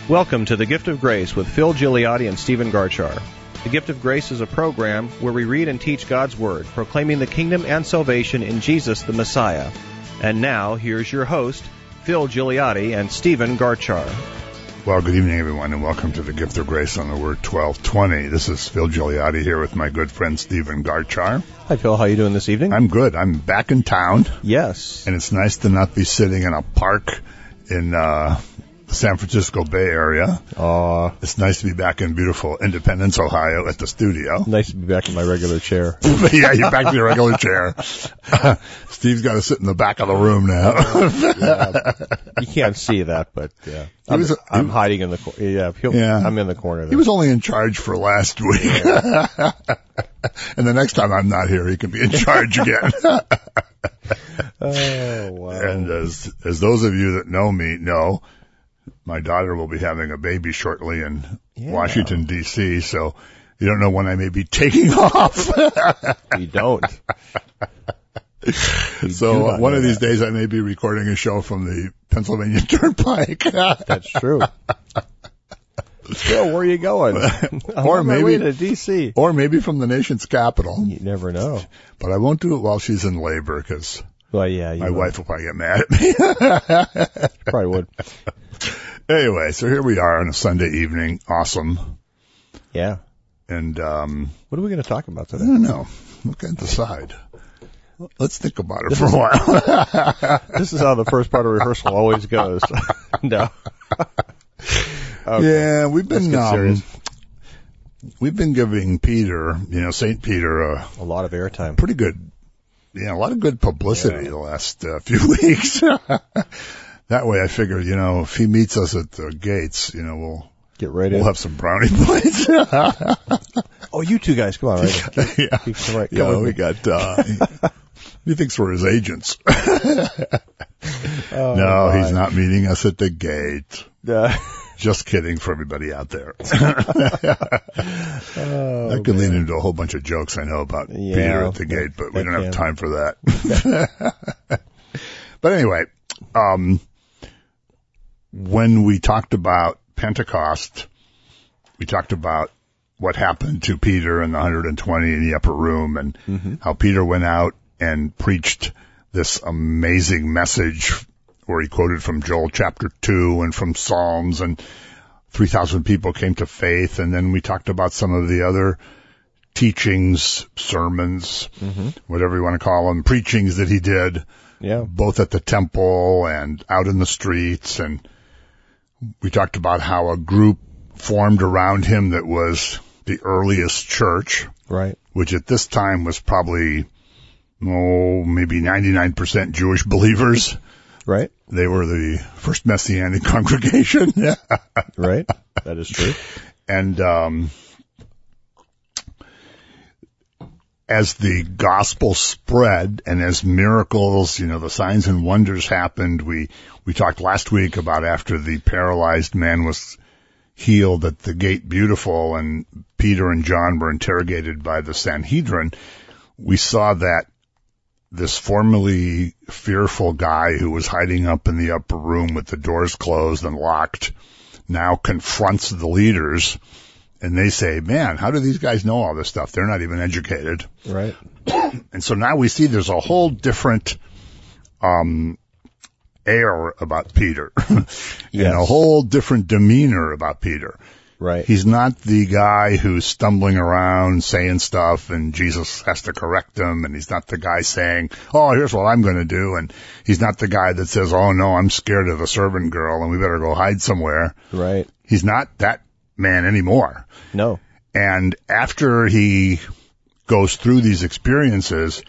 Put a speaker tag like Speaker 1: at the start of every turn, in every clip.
Speaker 1: Welcome to The Gift of Grace with Phil Gigliotti and Stephen Garchar. The Gift of Grace is a program where we read and teach God's Word, proclaiming the kingdom and salvation in Jesus the Messiah. And now, here's your host, Phil Gigliotti and Stephen Garchar.
Speaker 2: Well, good evening, everyone, and welcome to The Gift of Grace on the Word 1220. This is Phil Gigliotti here with my good friend Stephen Garchar.
Speaker 1: Hi, Phil. How are you doing this evening?
Speaker 2: I'm good. I'm back in town.
Speaker 1: Yes.
Speaker 2: And it's nice to not be sitting in a park in the San Francisco Bay Area. It's nice to be back in beautiful Independence, Ohio at the studio.
Speaker 1: Nice to be back in my regular chair.
Speaker 2: Yeah, you're back to your regular chair. Steve's got to sit in the back of the room now.
Speaker 1: You can't see that, but yeah. I'm hiding in the corner. Yeah, I'm in the corner there.
Speaker 2: He was only in charge for last week. Yeah. And the next time I'm not here, he can be in charge again.
Speaker 1: Oh, wow.
Speaker 2: And as those of you that know me know, my daughter will be having a baby shortly in Washington, D.C., so you don't know when I may be taking off.
Speaker 1: You don't.
Speaker 2: So one of these days I may be recording a show from the Pennsylvania Turnpike.
Speaker 1: That's true. Phil, where are you going?
Speaker 2: Or maybe
Speaker 1: to D.C.
Speaker 2: Or maybe from the nation's capital.
Speaker 1: You never know.
Speaker 2: But I won't do it while she's in labor because my wife will probably get mad at me.
Speaker 1: Probably would.
Speaker 2: Anyway, so here we are on a Sunday evening. Awesome.
Speaker 1: Yeah.
Speaker 2: And
Speaker 1: what are we going to talk about today?
Speaker 2: I don't know. We can't decide. Let's think about it for a while.
Speaker 1: This is how the first part of rehearsal always goes. No. Okay.
Speaker 2: Yeah, we've been giving Peter, St. Peter,
Speaker 1: a lot of airtime.
Speaker 2: Pretty good. Yeah, a lot of good publicity the last few weeks. That way I figured, if he meets us at the gates, we'll
Speaker 1: get right
Speaker 2: we'll have some brownie points.
Speaker 1: Oh, you two guys, come on, right?
Speaker 2: We got, he thinks we're his agents. No, he's not meeting us at the gate. Just kidding for everybody out there. That could lead into a whole bunch of jokes I know about Peter at the gate, but we don't have time for that. But anyway, when we talked about Pentecost, we talked about what happened to Peter and the 120 in the upper room and how Peter went out and preached this amazing message where he quoted from Joel chapter 2 and from Psalms, and 3,000 people came to faith. And then we talked about some of the other teachings, sermons, whatever you want to call them, preachings that he did, both at the temple and out in the streets. And we talked about how a group formed around him that was the earliest church,
Speaker 1: right?
Speaker 2: Which at this time was probably, maybe 99% Jewish believers.
Speaker 1: Right.
Speaker 2: They were the first Messianic congregation.
Speaker 1: Right. That is true.
Speaker 2: And as the gospel spread and as miracles, the signs and wonders happened, we talked last week about after the paralyzed man was healed at the Gate Beautiful and Peter and John were interrogated by the Sanhedrin, we saw that this formerly fearful guy who was hiding up in the upper room with the doors closed and locked now confronts the leaders, and they say, man, how do these guys know all this stuff? They're not even educated.
Speaker 1: Right.
Speaker 2: And so now we see there's a whole different air about Peter and a whole different demeanor about Peter.
Speaker 1: Right.
Speaker 2: He's not the guy who's stumbling around saying stuff and Jesus has to correct him, and he's not the guy saying, oh, here's what I'm going to do, and he's not the guy that says, oh, no, I'm scared of the servant girl and we better go hide somewhere.
Speaker 1: Right.
Speaker 2: He's not that man anymore.
Speaker 1: No.
Speaker 2: And after he goes through these experiences,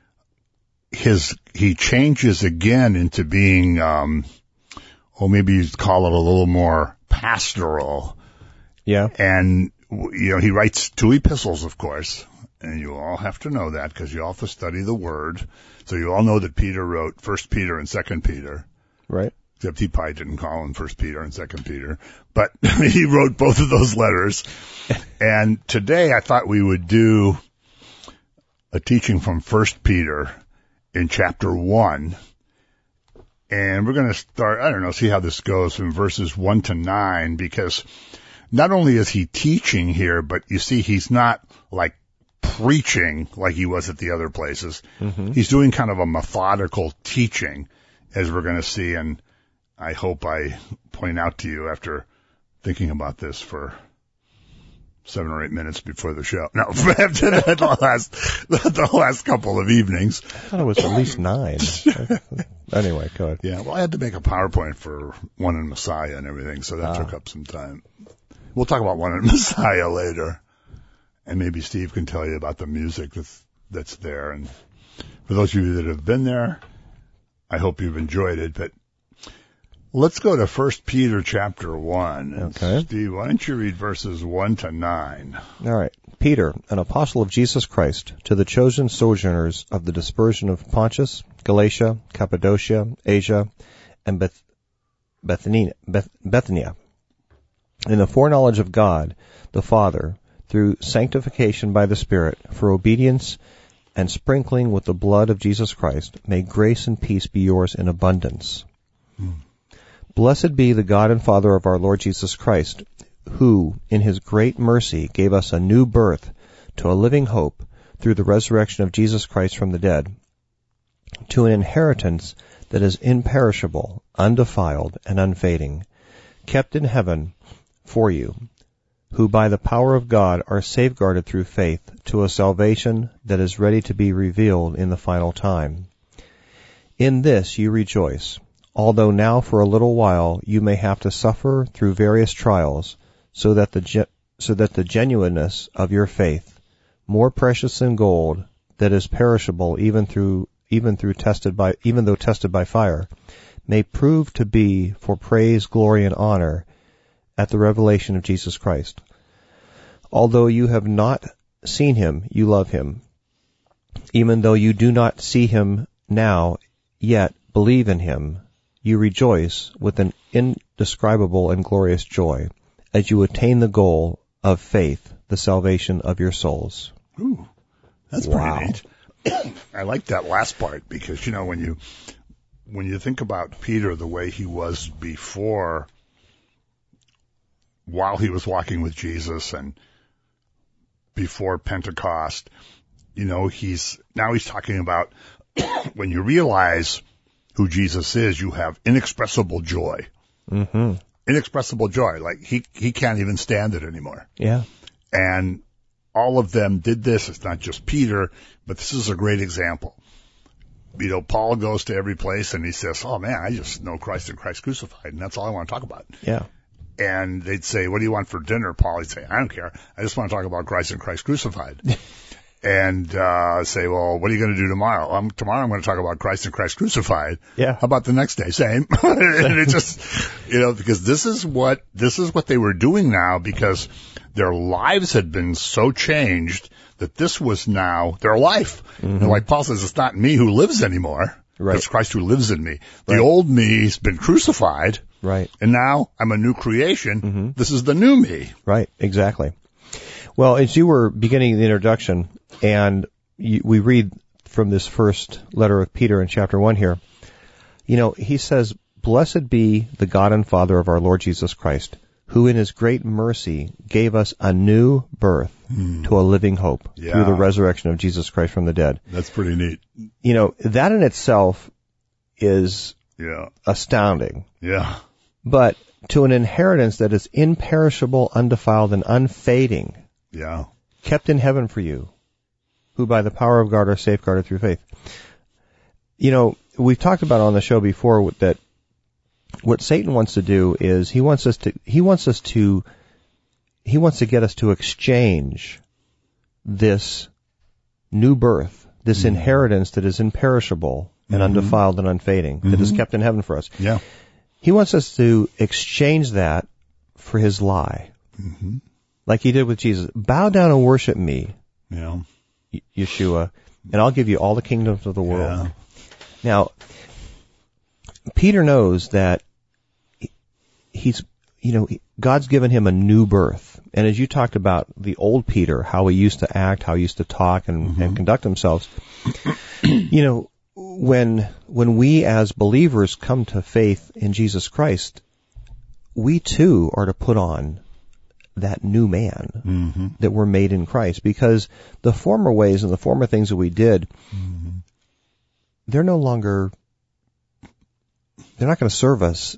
Speaker 2: he changes again into being, maybe you'd call it a little more pastoral.
Speaker 1: Yeah.
Speaker 2: And, he writes 2 epistles, of course, and you all have to know that because you all have to study the Word. So you all know that Peter wrote 1 Peter and 2 Peter.
Speaker 1: Right.
Speaker 2: Except he probably didn't call him 1 Peter and 2 Peter. But he wrote both of those letters. And today I thought we would do a teaching from 1 Peter in chapter 1. And we're going to start, see how this goes from verses 1 to 9, because not only is he teaching here, but you see he's not like preaching like he was at the other places. Mm-hmm. He's doing kind of a methodical teaching, as we're going to see, and I hope I point out to you after thinking about this for 7 or 8 minutes before the show. No, after the last couple of evenings.
Speaker 1: I thought it was at least 9. Anyway, go ahead.
Speaker 2: Yeah, well, I had to make a PowerPoint for One in Messiah and everything, so that took up some time. We'll talk about One in Messiah later, and maybe Steve can tell you about the music that's there. And for those of you that have been there, I hope you've enjoyed it. But let's go to 1 Peter chapter 1.
Speaker 1: Okay.
Speaker 2: Steve, why don't you read verses 1 to 9?
Speaker 1: All right. Peter, an apostle of Jesus Christ, to the chosen sojourners of the dispersion of Pontus, Galatia, Cappadocia, Asia, and Bithynia, in the foreknowledge of God, the Father, through sanctification by the Spirit, for obedience and sprinkling with the blood of Jesus Christ, may grace and peace be yours in abundance. Blessed be the God and Father of our Lord Jesus Christ, who, in his great mercy, gave us a new birth to a living hope through the resurrection of Jesus Christ from the dead, to an inheritance that is imperishable, undefiled, and unfading, kept in heaven for you, who by the power of God are safeguarded through faith to a salvation that is ready to be revealed in the final time. In this you rejoice, although now for a little while you may have to suffer through various trials, so that the genuineness of your faith, more precious than gold that is perishable even though tested by fire, may prove to be for praise, glory, and honor at the revelation of Jesus Christ. Although you have not seen him, you love him. Even though you do not see him now, yet believe in him, you rejoice with an indescribable and glorious joy as you attain the goal of faith, the salvation of your souls.
Speaker 2: Ooh, that's pretty neat. I like that last part because, when you think about Peter the way he was before, while he was walking with Jesus and before Pentecost, he's talking about when you realize who Jesus is, you have inexpressible joy.
Speaker 1: Mm-hmm.
Speaker 2: Inexpressible joy. Like he can't even stand it anymore.
Speaker 1: Yeah.
Speaker 2: And all of them did this. It's not just Peter, but this is a great example. Paul goes to every place and he says, oh man, I just know Christ and Christ crucified, and that's all I want to talk about.
Speaker 1: Yeah.
Speaker 2: And they'd say, what do you want for dinner, Paul? He'd say, I don't care. I just want to talk about Christ and Christ crucified. And say, well, what are you going to do tomorrow? Tomorrow I'm going to talk about Christ and Christ crucified.
Speaker 1: Yeah.
Speaker 2: How about the next day? Same. And it just, because this is what they were doing now, because their lives had been so changed that this was now their life. Mm-hmm. And like Paul says, it's not me who lives anymore.
Speaker 1: Right.
Speaker 2: It's Christ who lives in me. The
Speaker 1: Right.
Speaker 2: old me's been crucified.
Speaker 1: Right.
Speaker 2: And now I'm a new creation.
Speaker 1: Mm-hmm.
Speaker 2: This is the new me.
Speaker 1: Right. Exactly. Well, as you were beginning the introduction, and we read from this first letter of Peter in chapter 1 here, he says, blessed be the God and Father of our Lord Jesus Christ, who in his great mercy gave us a new birth to a living hope through the resurrection of Jesus Christ from the dead.
Speaker 2: That's pretty neat.
Speaker 1: That in itself is astounding.
Speaker 2: Yeah.
Speaker 1: But to an inheritance that is imperishable, undefiled, and unfading, kept in heaven for you, who by the power of God are safeguarded through faith. We've talked about on the show before that what Satan wants to do is he wants to get us to exchange this new birth, this inheritance that is imperishable and undefiled and unfading, that is kept in heaven for us.
Speaker 2: Yeah.
Speaker 1: He wants us to exchange that for his lie. Mm-hmm. Like he did with Jesus. Bow down and worship me, Yeshua, and I'll give you all the kingdoms of the world. Yeah. Now, Peter knows that God's given him a new birth. And as you talked about the old Peter, how he used to act, how he used to talk and conduct himself, when we as believers come to faith in Jesus Christ, we too are to put on that new man that we're made in Christ, because the former ways and the former things that we did, they're no longer, they're not going to serve us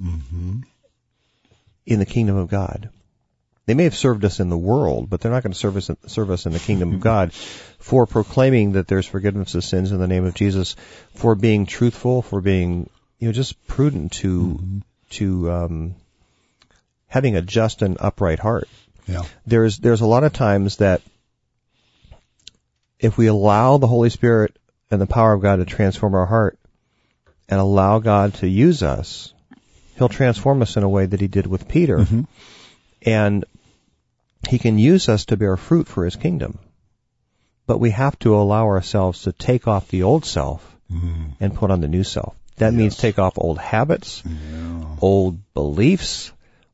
Speaker 1: in the kingdom of God. They may have served us in the world, but they're not going to serve us in the kingdom of God, for proclaiming that there's forgiveness of sins in the name of Jesus, for being truthful, for being, just prudent to having a just and upright heart.
Speaker 2: Yeah.
Speaker 1: There's a lot of times that if we allow the Holy Spirit and the power of God to transform our heart and allow God to use us, He'll transform us in a way that He did with Peter. And He can use us to bear fruit for His kingdom. But we have to allow ourselves to take off the old self and put on the new self. That means take off old habits, old beliefs,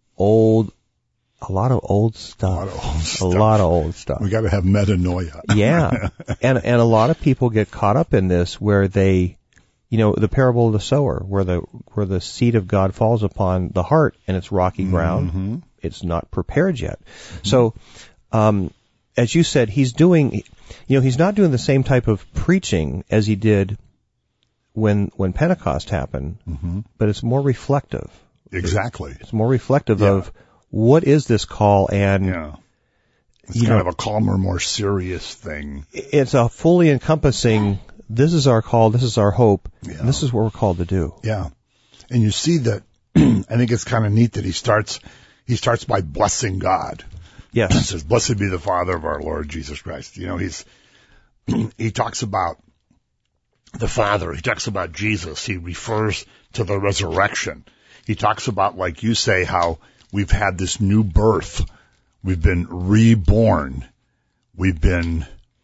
Speaker 1: a lot of old stuff. A lot of old stuff.
Speaker 2: We got to have metanoia.
Speaker 1: Yeah. And a lot of people get caught up in this where they, the parable of the sower, where the seed of God falls upon the heart and it's rocky ground. It's not prepared yet. So, as you said, he's not doing the same type of preaching as he did when Pentecost happened, but it's more reflective.
Speaker 2: Exactly.
Speaker 1: It's more reflective of what is this call, and
Speaker 2: it's kind of a calmer, more serious thing.
Speaker 1: It's a fully encompassing, this is our call, this is our hope, and this is what we're called to do. Yeah.
Speaker 2: And you see that, I think it's kind of neat that he starts by blessing God.
Speaker 1: Yes.
Speaker 2: He says, "Blessed be the Father of our Lord Jesus Christ." He talks about the Father. He talks about Jesus. He refers to the resurrection. He talks about, like you say, how we've had this new birth. We've been reborn. We've been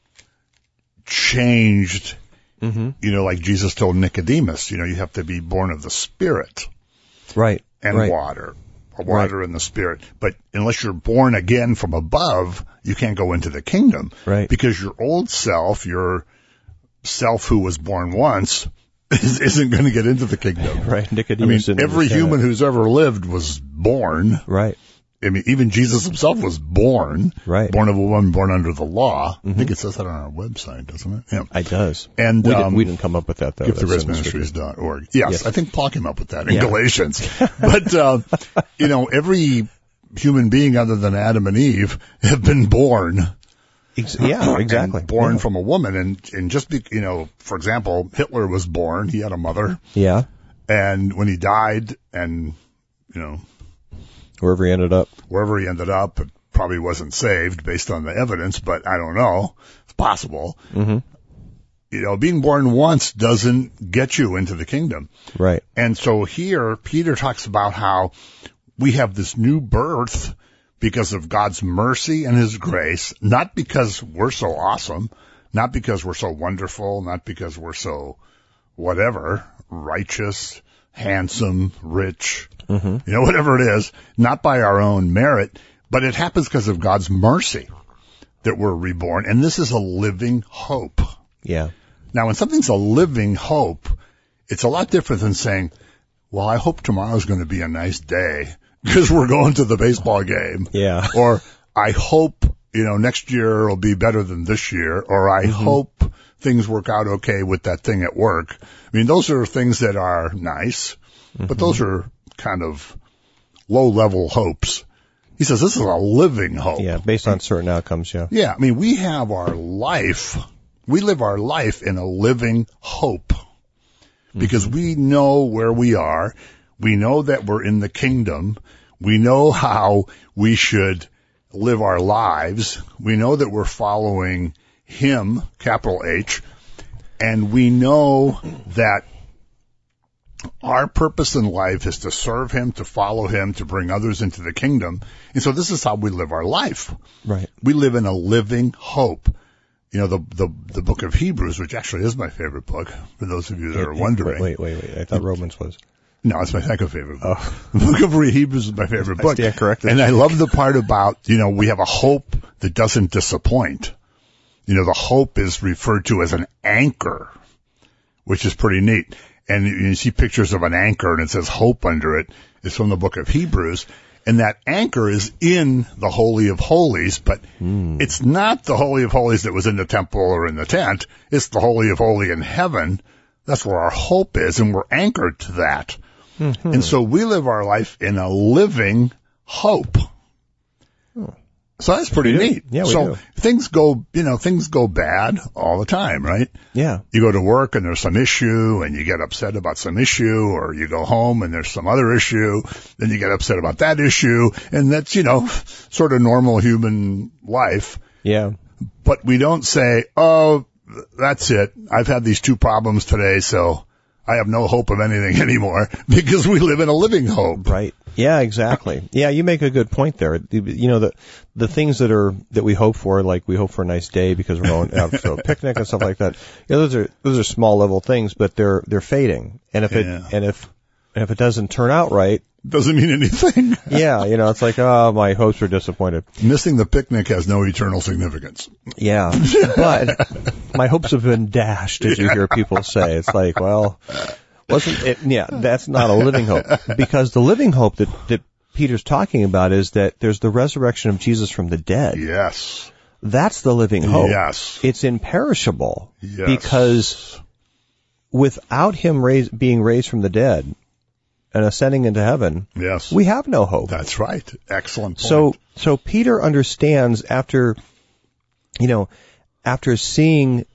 Speaker 2: changed. Like Jesus told Nicodemus, you have to be born of the Spirit.
Speaker 1: Right.
Speaker 2: And water. Water and the Spirit. But unless you're born again from above, you can't go into the kingdom.
Speaker 1: Right.
Speaker 2: Because your old self, your self who was born once, isn't going to get into the kingdom.
Speaker 1: Right. Nicodemus.
Speaker 2: Every human who's ever lived was born.
Speaker 1: Right.
Speaker 2: Even Jesus himself was born.
Speaker 1: Right.
Speaker 2: Born of a woman, born under the law. I think it says that on our website, doesn't it? Yeah.
Speaker 1: It does.
Speaker 2: And
Speaker 1: we didn't come up with that, though.
Speaker 2: GiftOfGraceMinistries.org. Yes, I think Paul came up with that in Galatians. But, every human being other than Adam and Eve have been born.
Speaker 1: Exactly.
Speaker 2: Born from a woman. And just for example, Hitler was born. He had a mother.
Speaker 1: Yeah.
Speaker 2: And when he died and,
Speaker 1: wherever he ended up, it probably wasn't saved based on the evidence, but I don't know. It's possible. Being born once doesn't get you into the kingdom. Right.
Speaker 2: And so here, Peter talks about how we have this new birth because of God's mercy and His grace, not because we're so awesome, not because we're so wonderful, not because we're so whatever, righteous, handsome, rich, whatever it is, not by our own merit, but it happens because of God's mercy that we're reborn. And this is a living hope.
Speaker 1: Yeah.
Speaker 2: Now, when something's a living hope, it's a lot different than saying, well, I hope tomorrow's going to be a nice day because we're going to the baseball game.
Speaker 1: Yeah.
Speaker 2: Or I hope, next year will be better than this year. Or I hope things work out okay with that thing at work. Those are things that are nice, but those are kind of low-level hopes. He says this is a living hope.
Speaker 1: Yeah, based on certain outcomes, yeah.
Speaker 2: Yeah, we have our life. We live our life in a living hope because we know where we are. We know that we're in the kingdom. We know how we should live our lives. We know that we're following Him, capital H, and we know that our purpose in life is to serve Him, to follow Him, to bring others into the kingdom. And so this is how we live our life.
Speaker 1: Right.
Speaker 2: We live in a living hope. The book of Hebrews, which actually is my favorite book, for those of you that are wondering.
Speaker 1: Wait. I thought Romans was.
Speaker 2: No, it's my second favorite book. The book of Hebrews is my favorite book.
Speaker 1: I stand corrected.
Speaker 2: And I love the part about, we have a hope that doesn't disappoint. The hope is referred to as an anchor. which is pretty neat. And you see pictures of an anchor, and it says hope under it. It's from the book of Hebrews. And that anchor is in the Holy of Holies, but it's not the Holy of Holies that was in the temple or in the tent. It's the Holy of Holies in heaven. That's where our hope is, and we're anchored to that. Mm-hmm. And so we live our life in a living hope. So that's pretty neat.
Speaker 1: Yeah, we
Speaker 2: do. Things go bad all the time, right?
Speaker 1: Yeah.
Speaker 2: You go to work and there's some issue and you get upset about some issue, or you go home and there's some other issue, then you get upset about that issue, and that's, sort of normal human life.
Speaker 1: Yeah.
Speaker 2: But we don't say, oh, that's it. I've had these 2 problems today, so I have no hope of anything anymore, because we live in a living hope.
Speaker 1: Right. Yeah, exactly. Yeah, you make a good point there. The things that we hope for, like we hope for a nice day because we're going out to a picnic and stuff like that. Those are small level things, but they're fading. And if it doesn't turn out right,
Speaker 2: doesn't mean anything.
Speaker 1: Yeah, it's like, oh, my hopes are disappointed.
Speaker 2: Missing the picnic has no eternal significance.
Speaker 1: Yeah, but my hopes have been dashed, as you hear people say. It's like, well, wasn't it? Yeah, that's not a living hope, because the living hope that Peter's talking about is that there's the resurrection of Jesus from the dead.
Speaker 2: Yes.
Speaker 1: That's the living hope.
Speaker 2: Yes.
Speaker 1: It's imperishable.
Speaker 2: Yes.
Speaker 1: Because without him being raised from the dead and ascending into heaven,
Speaker 2: yes,
Speaker 1: we have no hope.
Speaker 2: That's right. Excellent point.
Speaker 1: So Peter understands after seeing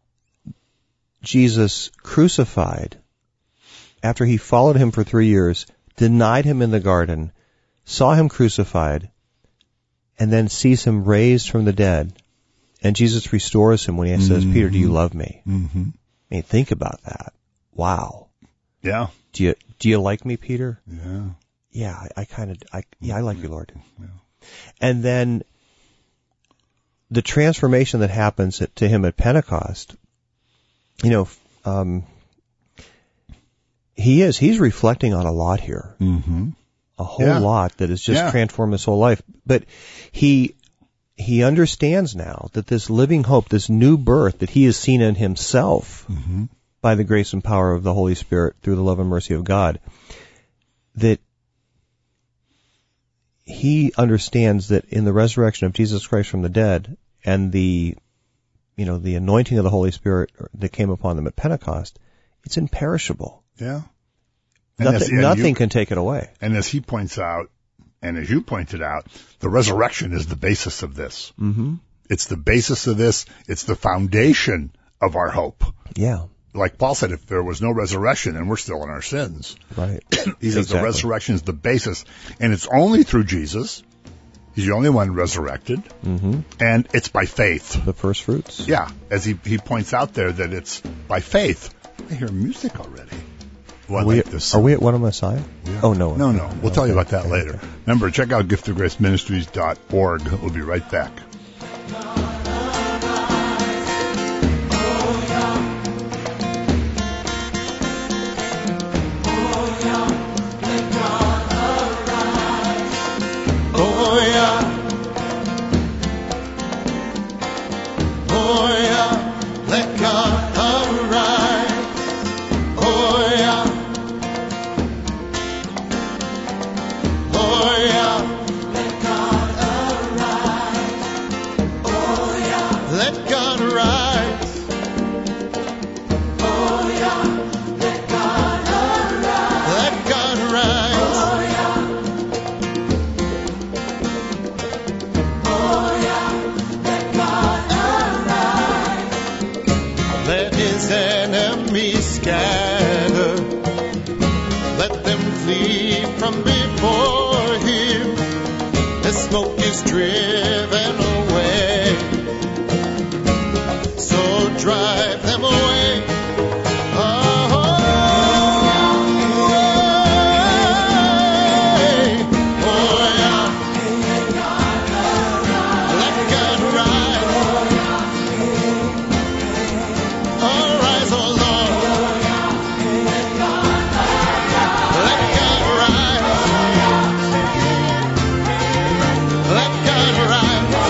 Speaker 1: Jesus crucified, after he followed him for 3 years, denied him in the garden, saw him crucified, and then sees him raised from the dead, and Jesus restores him when he says, Peter, do you love me? Mm-hmm. I mean, think about that. Wow.
Speaker 2: Yeah.
Speaker 1: Do you like me, Peter?
Speaker 2: Yeah.
Speaker 1: Yeah, I like you, Lord.
Speaker 2: Yeah.
Speaker 1: And then the transformation that happens to him at Pentecost, he's reflecting on a lot here.
Speaker 2: Mm-hmm.
Speaker 1: A whole lot that has just transformed his whole life. But he understands now that this living hope, this new birth that he has seen in himself by the grace and power of the Holy Spirit through the love and mercy of God, that he understands that in the resurrection of Jesus Christ from the dead and the anointing of the Holy Spirit that came upon them at Pentecost, it's imperishable.
Speaker 2: Yeah.
Speaker 1: Nothing can take it away.
Speaker 2: And as he points out, and as you pointed out, the resurrection is the basis of this. Mm-hmm. It's the basis of this. It's the foundation of our hope.
Speaker 1: Yeah.
Speaker 2: Like Paul said, if there was no resurrection, then we're still in our sins.
Speaker 1: Right.
Speaker 2: He says the resurrection is the basis. And it's only through Jesus. He's the only one resurrected. Mm-hmm. And it's by faith.
Speaker 1: The first fruits.
Speaker 2: Yeah. As he points out there that it's by faith. I hear music already.
Speaker 1: Are we at What a Messiah?
Speaker 2: Yeah.
Speaker 1: Oh, no.
Speaker 2: No. We'll tell you about that later. Okay. Remember, check out giftofgraceministries.org. We'll be right back.
Speaker 3: Let God arise.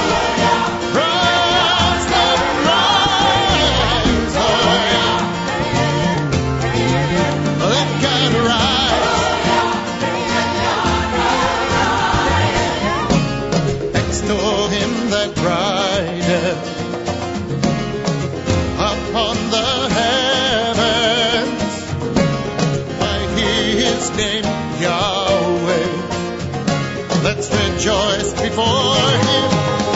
Speaker 3: his name, Yahweh. Let's rejoice before him.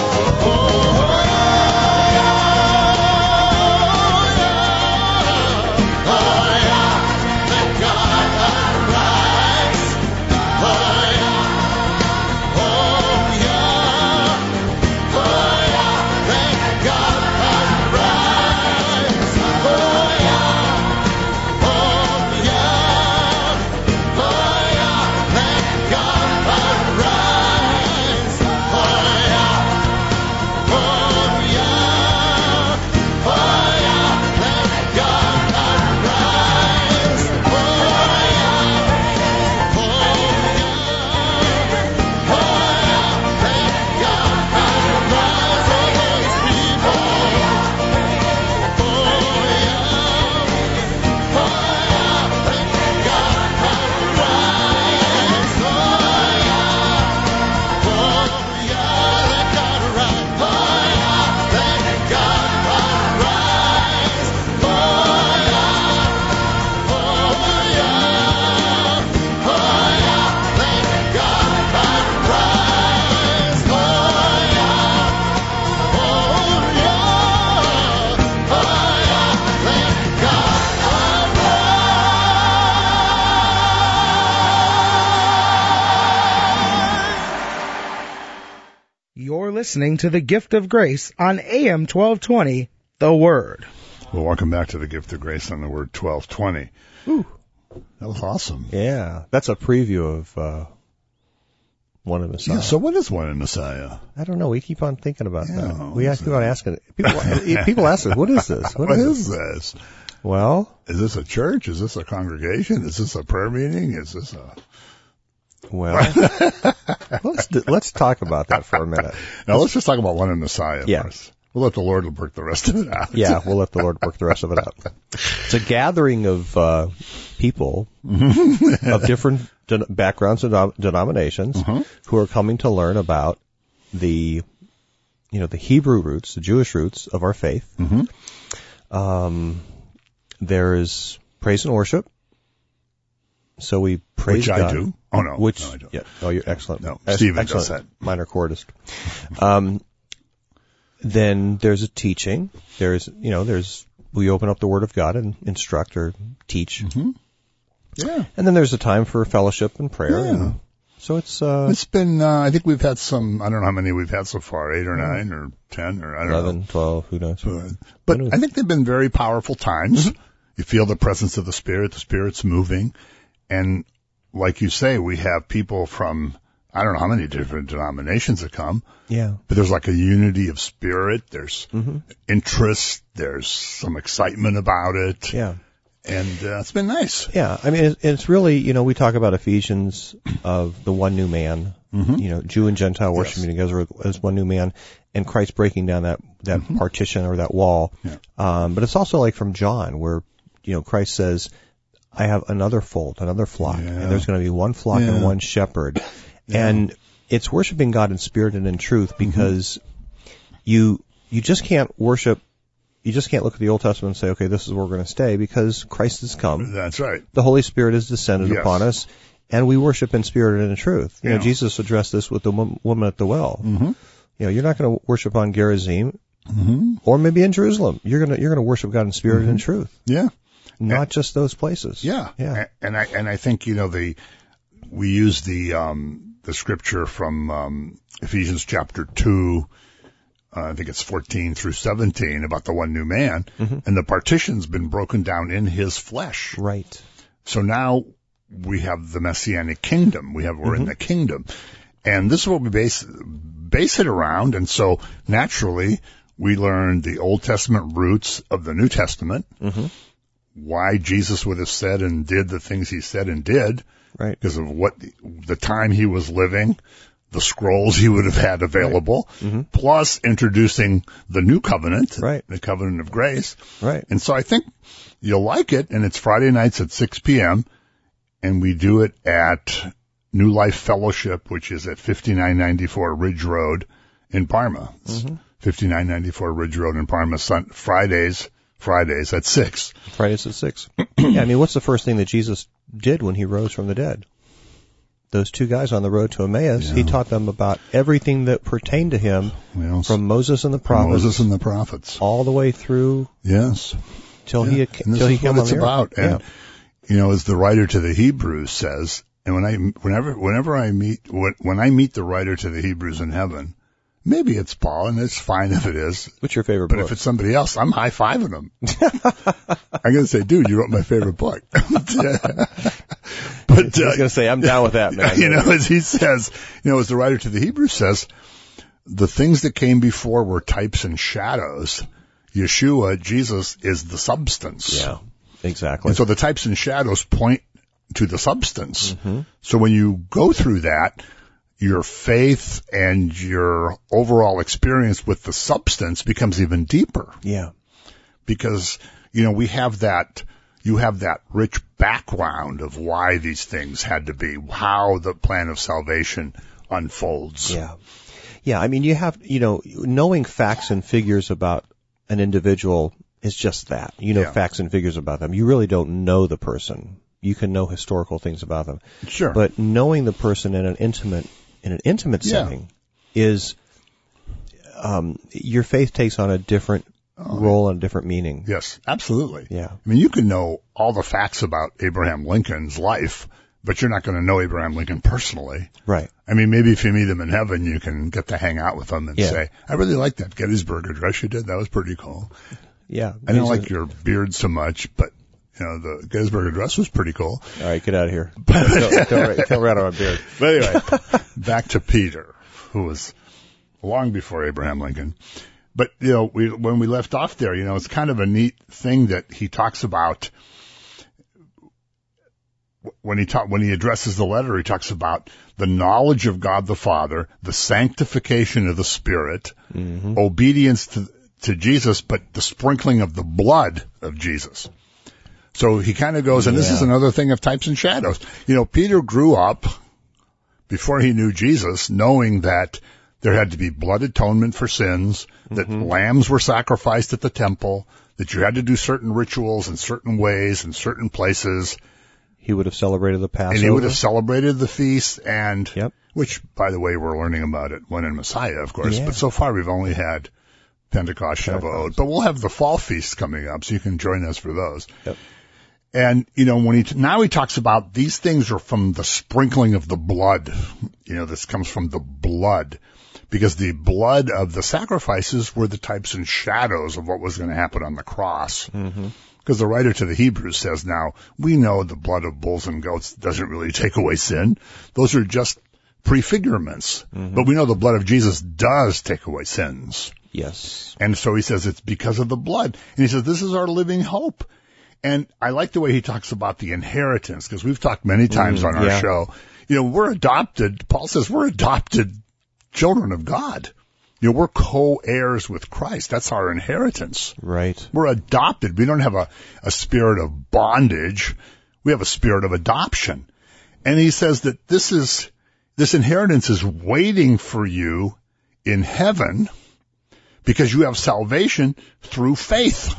Speaker 4: Listening to the Gift of Grace on AM 1220, The Word.
Speaker 2: Well, welcome back to the Gift of Grace on the Word 1220.
Speaker 1: Ooh.
Speaker 2: That was awesome.
Speaker 1: Yeah, that's a preview of One in Messiah.
Speaker 2: Yeah, so what is One in Messiah?
Speaker 1: I don't know. We keep on thinking about that. We keep on asking. People ask us, what is this?
Speaker 2: What is this?
Speaker 1: Well,
Speaker 2: is this a church? Is this a congregation? Is this a prayer meeting? Is this a...
Speaker 1: Well, let's talk about that for a minute.
Speaker 2: Now, let's just talk about One in Messiah
Speaker 1: yeah.
Speaker 2: first. We'll let the Lord work the rest of it out.
Speaker 1: Yeah, we'll let the Lord work the rest of it out. It's a gathering of people of different backgrounds and denominations who are coming to learn about the Hebrew roots, the Jewish roots of our faith. There's praise and worship. So we praise
Speaker 2: God.
Speaker 1: Which
Speaker 2: I do. Oh, no.
Speaker 1: No,
Speaker 2: I don't.
Speaker 1: Yeah. Oh, you're excellent.
Speaker 2: No, Stephen does that.
Speaker 1: Minor chordist. Then there's a teaching. We open up the Word of God and instruct or teach.
Speaker 2: Yeah.
Speaker 1: And then there's a time for fellowship and prayer.
Speaker 2: Yeah.
Speaker 1: And so
Speaker 2: it's been, I think we've had some, I don't know how many we've had so far, 8 or 9 or 10 or I don't
Speaker 1: 11,
Speaker 2: know.
Speaker 1: 12, who knows.
Speaker 2: But I think they've been very powerful times. You feel the presence of the Spirit's moving. And like you say, we have people from, I don't know how many different denominations that come.
Speaker 1: Yeah.
Speaker 2: But there's like a unity of spirit. There's interest. There's some excitement about it.
Speaker 1: Yeah.
Speaker 2: And it's been nice.
Speaker 1: Yeah. I mean, it's really, we talk about Ephesians of the one new man, Jew and Gentile worshiping together as one new man, and Christ breaking down that partition or that wall.
Speaker 2: Yeah.
Speaker 1: But it's also like from John where, Christ says, I have another fold, another flock, and there's going to be one flock and one shepherd. Yeah. And it's worshiping God in spirit and in truth because you just can't worship, you just can't look at the Old Testament and say, okay, this is where we're going to stay because Christ has come.
Speaker 2: That's right.
Speaker 1: The Holy Spirit has descended upon us, and we worship in spirit and in truth. Jesus addressed this with the woman at the well. You're not going to worship on Gerizim or maybe in Jerusalem. You're going to worship God in spirit and in truth.
Speaker 2: Yeah.
Speaker 1: Not just those places.
Speaker 2: Yeah.
Speaker 1: Yeah.
Speaker 2: And I think, we use the scripture from, Ephesians chapter 2, I think it's 14 through 17 about the one new man, and the partition's been broken down in his flesh.
Speaker 1: Right.
Speaker 2: So now we have the Messianic kingdom. We're in the kingdom. And this is what we base it around. And so naturally we learn the Old Testament roots of the New Testament. Why Jesus would have said and did the things he said and did,
Speaker 1: right? Because
Speaker 2: of what the time he was living, the scrolls he would have had available, plus introducing the new covenant,
Speaker 1: right?
Speaker 2: The covenant of grace,
Speaker 1: right?
Speaker 2: And so I think you'll like it. And it's Friday nights at 6 p.m. and we do it at New Life Fellowship, which is at 5994 Ridge Road in Parma. 5994 Ridge Road in Parma. Fridays Fridays at 6.
Speaker 1: Fridays at 6. Yeah, I mean, what's the first thing that Jesus did when he rose from the dead? Those two guys on the road to Emmaus, he taught them about everything that pertained to him from Moses and the prophets. All the way through.
Speaker 2: Yes.
Speaker 1: Till he came on the earth. This is what it's
Speaker 2: about. And, as the writer to the Hebrews says, and when I meet the writer to the Hebrews in heaven, maybe it's Paul, and it's fine if it is.
Speaker 1: What's your favorite
Speaker 2: book?
Speaker 1: book?
Speaker 2: But if it's somebody else, I'm high-fiving them. I'm going to say, dude, you wrote my favorite book. But
Speaker 1: I was going to say, I'm down with that, man.
Speaker 2: As he says, as the writer to the Hebrews says, the things that came before were types and shadows. Yeshua, Jesus, is the substance.
Speaker 1: Yeah, exactly.
Speaker 2: And so the types and shadows point to the substance. Mm-hmm. So when you go through that, your faith and your overall experience with the substance becomes even deeper.
Speaker 1: Yeah.
Speaker 2: Because, you have that rich background of why these things had to be, how the plan of salvation unfolds.
Speaker 1: Yeah. Yeah, I mean, you have, knowing facts and figures about an individual is just that. Facts and figures about them. You really don't know the person. You can know historical things about them.
Speaker 2: Sure.
Speaker 1: But knowing the person in an intimate setting is, your faith takes on a different role and a different meaning.
Speaker 2: Yes, absolutely.
Speaker 1: Yeah.
Speaker 2: I mean, you can know all the facts about Abraham Lincoln's life, but you're not going to know Abraham Lincoln personally.
Speaker 1: Right.
Speaker 2: I mean, maybe if you meet him in heaven, you can get to hang out with him and say, I really like that Gettysburg Address you did. That was pretty cool.
Speaker 1: Yeah.
Speaker 2: I don't like your beard so much, but the Gettysburg Address was pretty cool.
Speaker 1: All right, get out of here. Don't rat on my beard.
Speaker 2: But anyway, back to Peter, who was long before Abraham Lincoln. But, when we left off there, it's kind of a neat thing that he talks about when he addresses the letter. He talks about the knowledge of God the Father, the sanctification of the Spirit, obedience to Jesus, but the sprinkling of the blood of Jesus. So he kind of goes, and this is another thing of types and shadows. Peter grew up before he knew Jesus, knowing that there had to be blood atonement for sins, that lambs were sacrificed at the temple, that you had to do certain rituals in certain ways in certain places.
Speaker 1: He would have celebrated the Passover.
Speaker 2: And he would have celebrated the feast, and which, by the way, we're learning about it when in Messiah, of course. Yeah. But so far we've only had Pentecost, Shavuot. But we'll have the fall feasts coming up, so you can join us for those.
Speaker 1: Yep.
Speaker 2: And, when he talks about these things are from the sprinkling of the blood. This comes from the blood. Because the blood of the sacrifices were the types and shadows of what was going to happen on the cross. Because the writer to the Hebrews says, now, we know the blood of bulls and goats doesn't really take away sin. Those are just prefigurements. But we know the blood of Jesus does take away sins.
Speaker 1: Yes.
Speaker 2: And so he says it's because of the blood. And he says this is our living hope. And I like the way he talks about the inheritance, because we've talked many times on our show. We're adopted. Paul says we're adopted children of God. We're co-heirs with Christ. That's our inheritance.
Speaker 1: Right.
Speaker 2: We're adopted. We don't have a spirit of bondage. We have a spirit of adoption. And he says that this inheritance is waiting for you in heaven because you have salvation through faith.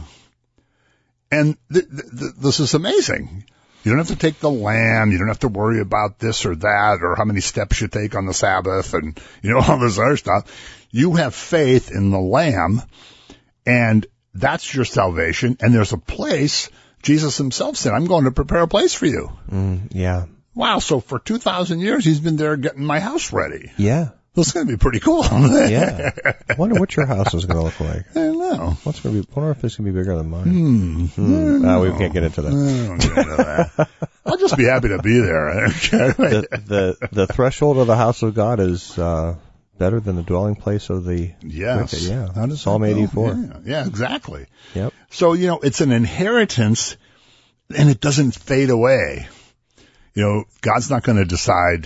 Speaker 2: And this is amazing. You don't have to take the lamb. You don't have to worry about this or that or how many steps you take on the Sabbath and, all this other stuff. You have faith in the lamb, and that's your salvation. And there's a place, Jesus himself said, I'm going to prepare a place for you.
Speaker 1: Yeah.
Speaker 2: Wow. So for 2,000 years, he's been there getting my house ready.
Speaker 1: Yeah.
Speaker 2: This is going to be pretty cool.
Speaker 1: Yeah. I wonder what your house is going to look like.
Speaker 2: I don't know.
Speaker 1: I wonder if it's going to be bigger than mine. We can't get into that.
Speaker 2: I don't get into that. I'll just be happy to be there. I don't care.
Speaker 1: The threshold of the house of God is better than the dwelling place of the wicked. Yeah. Psalm 84.
Speaker 2: Yeah, exactly.
Speaker 1: Yep.
Speaker 2: So, it's an inheritance, and it doesn't fade away. God's not going to decide,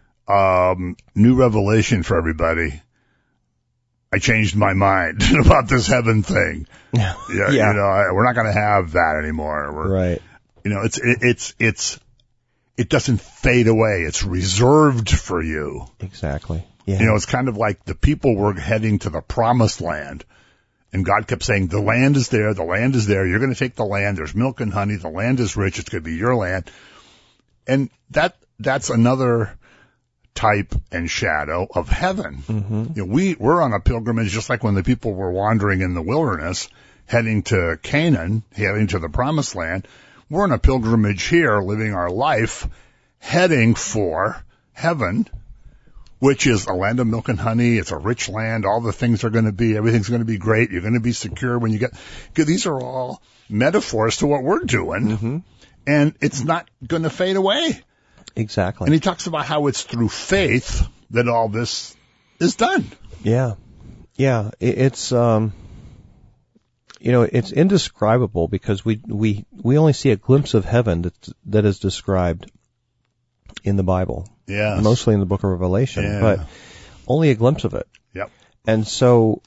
Speaker 2: new revelation for everybody. I changed my mind about this heaven thing.
Speaker 1: Yeah.
Speaker 2: We're not going to have that anymore.
Speaker 1: Right.
Speaker 2: It doesn't fade away. It's reserved for you.
Speaker 1: Exactly. Yeah.
Speaker 2: It's kind of like the people were heading to the promised land, And God kept saying, the land is there, the land is there, you're going to take the land, there's milk and honey, the land is rich, it's going to be your land. And that's another type and shadow of heaven.
Speaker 1: Mm-hmm.
Speaker 2: You know, we're on a pilgrimage just like when the people were wandering in the wilderness, heading to Canaan, heading to the promised land. We're on a pilgrimage here, living our life, heading for heaven, which is a land of milk and honey. It's a rich land. All the things are going to be, everything's going to be great. You're going to be secure when you get, these are all metaphors to what we're doing.
Speaker 1: Mm-hmm.
Speaker 2: And it's not going to fade away.
Speaker 1: Exactly.
Speaker 2: And he talks about how it's through faith that all this is done.
Speaker 1: Yeah. Yeah. It's, it's indescribable because we only see a glimpse of heaven that is described in the Bible.
Speaker 2: Yeah.
Speaker 1: Mostly in the book of Revelation, but only a glimpse of it.
Speaker 2: Yep.
Speaker 1: And so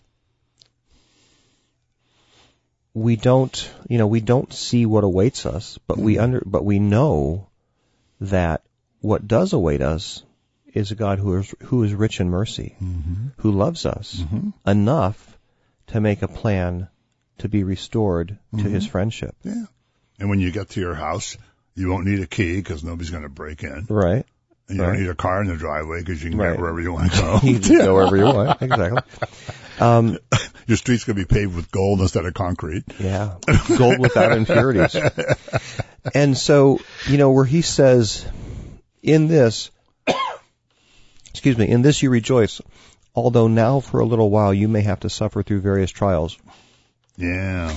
Speaker 1: we don't see what awaits us, but we know that what does await us is a God who is rich in mercy, who loves us enough to make a plan to be restored to his friendship.
Speaker 2: Yeah. And when you get to your house, you won't need a key because nobody's going to break in.
Speaker 1: Right.
Speaker 2: And you don't need a car in the driveway because you can
Speaker 1: Right.
Speaker 2: get wherever you want to go.
Speaker 1: You can go wherever you want. Exactly.
Speaker 2: Your street's going to be paved with gold instead of concrete.
Speaker 1: Yeah. Gold without impurities. And so, where he says, in this you rejoice, although now for a little while you may have to suffer through various trials.
Speaker 2: Yeah.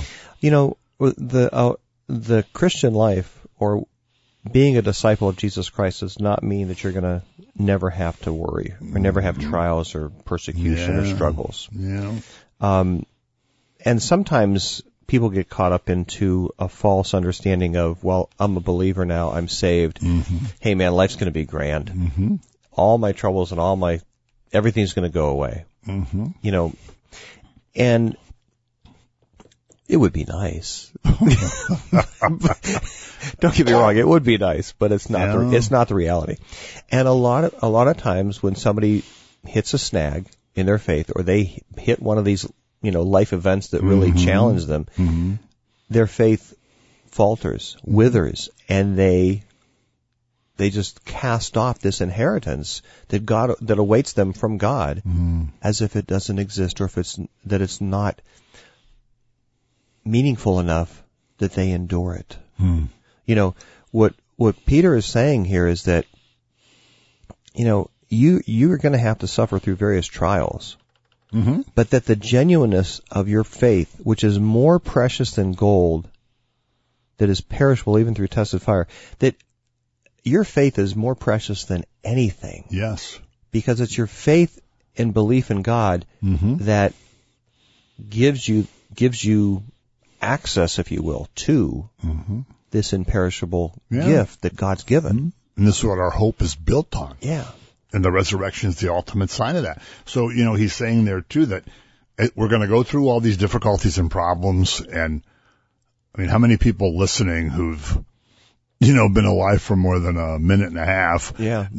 Speaker 1: The Christian life, or being a disciple of Jesus Christ, does not mean that you're going to never have to worry or never have trials or persecution or struggles.
Speaker 2: Yeah.
Speaker 1: And sometimes people get caught up into a false understanding of, well, I'm a believer now, I'm saved. Hey man, life's going to be grand. All my troubles and everything's going to go away. And it would be nice. Don't get me wrong, it would be nice, but it's not. It's not the reality. And a lot of times when somebody hits a snag in their faith, or they hit one of these life events that really challenge them, their faith falters, withers, and they just cast off this inheritance that awaits them from God, as if it doesn't exist, or if it's not meaningful enough that they endure it. What Peter is saying here is that, you are going to have to suffer through various trials, but that the genuineness of your faith, which is more precious than gold, that is perishable even through tested fire, that your faith is more precious than anything.
Speaker 2: Yes.
Speaker 1: Because it's your faith and belief in God that gives you access, if you will, to this imperishable gift that God's given.
Speaker 2: And this is what our hope is built on.
Speaker 1: Yeah.
Speaker 2: And the resurrection is the ultimate sign of that. So, he's saying there too that we're going to go through all these difficulties and problems. And I mean, how many people listening who've, been alive for more than a minute and a half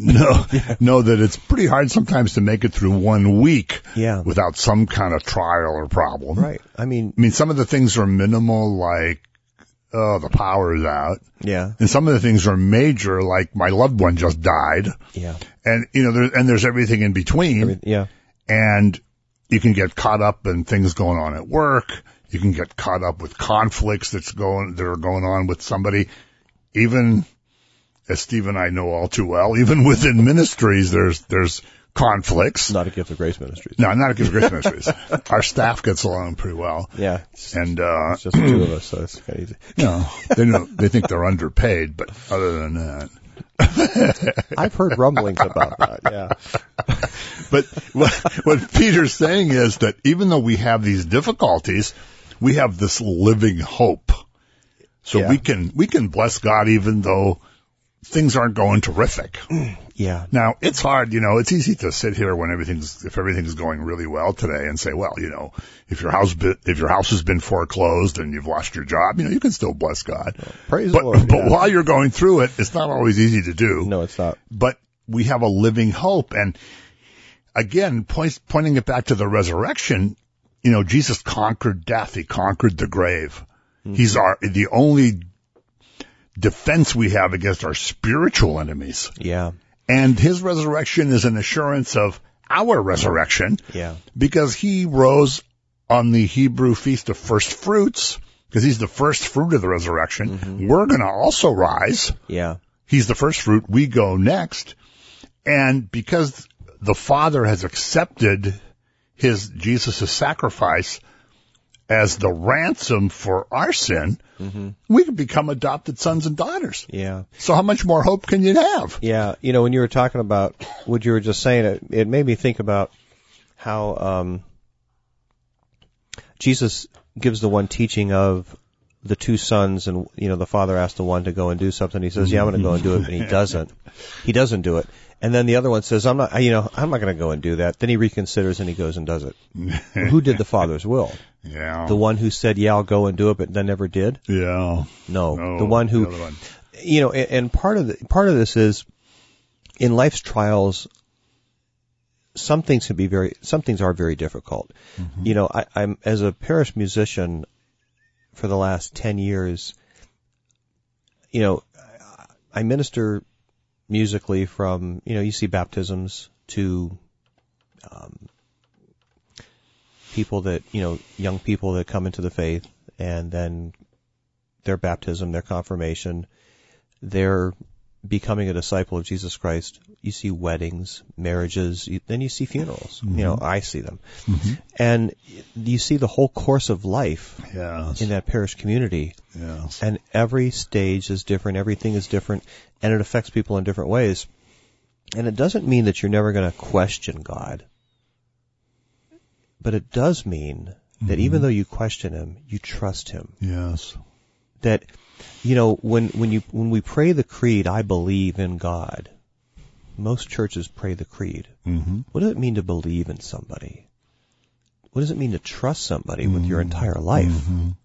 Speaker 2: know that it's pretty hard sometimes to make it through 1 week without some kind of trial or problem.
Speaker 1: Right. I mean,
Speaker 2: some of the things are minimal, like, the power is out.
Speaker 1: Yeah.
Speaker 2: And some of the things are major, like my loved one just died.
Speaker 1: Yeah.
Speaker 2: And, there's everything in between. And you can get caught up in things going on at work. You can get caught up with conflicts that are going on with somebody. Even, as Steve and I know all too well, even within ministries, there's conflicts.
Speaker 1: Not a Gift of Grace Ministries.
Speaker 2: No, not a Gift of Grace Ministries. Our staff gets along pretty well.
Speaker 1: Yeah.
Speaker 2: And,
Speaker 1: it's just the two of us, so it's kind of easy.
Speaker 2: They think they're underpaid, but other than that.
Speaker 1: I've heard rumblings about that, yeah.
Speaker 2: But what Peter's saying is that even though we have these difficulties, we have this living hope. So we can bless God even though things aren't going terrific.
Speaker 1: Yeah.
Speaker 2: Now, it's hard, it's easy to sit here when if everything's going really well today and say, well, if your house has been foreclosed and you've lost your job, you can still bless God.
Speaker 1: Praise the Lord.
Speaker 2: But while you're going through it, it's not always easy to do.
Speaker 1: No, it's not.
Speaker 2: But we have a living hope. And again, pointing it back to the resurrection, Jesus conquered death. He conquered the grave. He's the only defense we have against our spiritual enemies.
Speaker 1: Yeah.
Speaker 2: And his resurrection is an assurance of our resurrection.
Speaker 1: Yeah.
Speaker 2: Because he rose on the Hebrew Feast of First Fruits, because he's the first fruit of the resurrection. We're going to also rise.
Speaker 1: Yeah.
Speaker 2: He's the first fruit. We go next. And because the Father has accepted Jesus' sacrifice as the ransom for our sin, we can become adopted sons and daughters.
Speaker 1: Yeah.
Speaker 2: So how much more hope can you have?
Speaker 1: Yeah. When you were talking about what you were just saying, it made me think about how Jesus gives the one teaching of the two sons, and the father asked the one to go and do something. He says, "Yeah, I'm going to go and do it," and he doesn't. He doesn't do it. And then the other one says, I'm not going to go and do that. Then he reconsiders and he goes and does it. Who did the Father's will?
Speaker 2: Yeah.
Speaker 1: The one who said, "Yeah, I'll go and do it," but then never did?
Speaker 2: Yeah.
Speaker 1: No. The one who,
Speaker 2: the other one.
Speaker 1: And part of this is in life's trials, some things are very difficult. I'm as a parish musician for the last 10 years, I minister musically from, you see baptisms to people that, young people that come into the faith, and then their baptism, their confirmation, their becoming a disciple of Jesus Christ. You see weddings, marriages, then you see funerals. I see them. And you see the whole course of life in that parish community.
Speaker 2: Yes.
Speaker 1: And every stage is different, everything is different, and it affects people in different ways. And it doesn't mean that you're never going to question God. But it does mean that even though you question Him, you trust Him.
Speaker 2: Yes.
Speaker 1: That, when we pray the creed, "I believe in God," most churches pray the creed. What does it mean to believe in somebody? What does it mean to trust somebody with your entire life?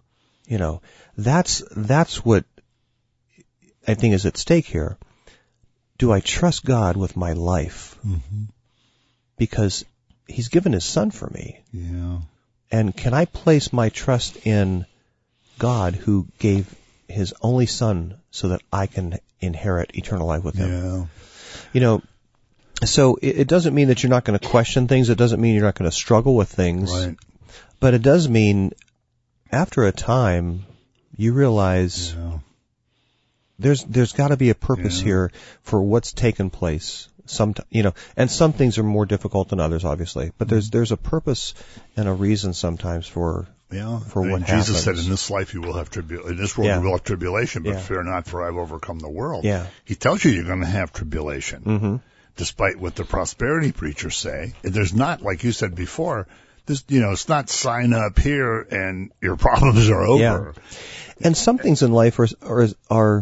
Speaker 1: That's what I think is at stake here. Do I trust God with my life? Because He's given His Son for me.
Speaker 2: Yeah.
Speaker 1: And can I place my trust in God who gave His only Son so that I can inherit eternal life with Him?
Speaker 2: Yeah.
Speaker 1: So it doesn't mean that you're not going to question things. It doesn't mean you're not going to struggle with things.
Speaker 2: Right.
Speaker 1: But it does mean after a time you realize there's got to be a purpose here for what's taken place. And some things are more difficult than others, obviously. But there's a purpose and a reason sometimes for what happens.
Speaker 2: Jesus said, "In this life you will have tribulation. In this world you will have tribulation, but fear not, for I've overcome the world."
Speaker 1: Yeah.
Speaker 2: He tells you you're going to have tribulation, despite what the prosperity preachers say. There's not, like you said before, it's not sign up here and your problems are over.
Speaker 1: Yeah. And some things in life are